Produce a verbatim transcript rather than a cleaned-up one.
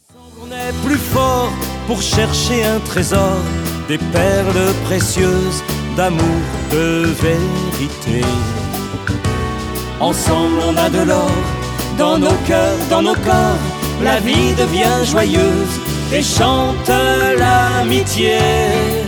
On est plus fort pour chercher un trésor, des perles précieuses d'amour, de vérité. Ensemble on a de l'or dans nos cœurs, dans nos corps. La vie devient joyeuse et chante l'amitié.